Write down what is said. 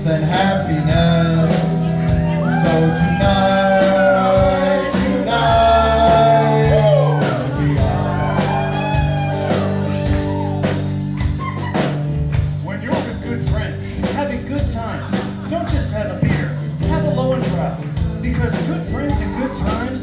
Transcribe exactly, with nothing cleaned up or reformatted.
and happiness. So tonight, tonight, we are. When you're with good friends, having good times, don't just have a beer, have a low and proud. Because good friends and good times